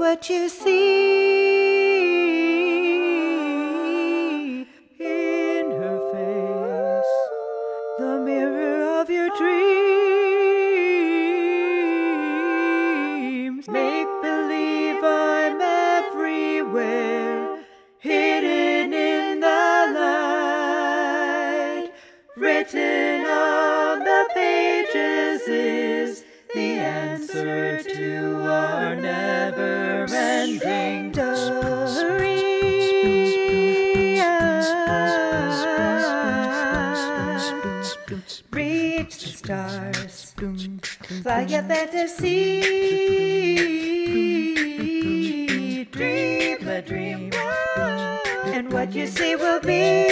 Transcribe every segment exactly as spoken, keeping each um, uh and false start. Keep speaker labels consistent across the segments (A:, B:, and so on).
A: what you see in her face, the mirror of your dreams. Make believe I'm everywhere, hidden in the light. Written on the pages is the answer to our never-ending story. Reach the stars, fly a fantasy, dream a dream, and what you see will be.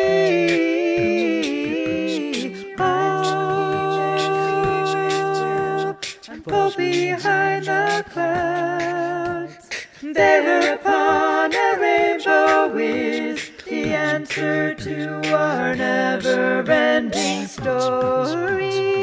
A: Pull behind the clouds, there upon a rainbow is the answer to our never-ending story.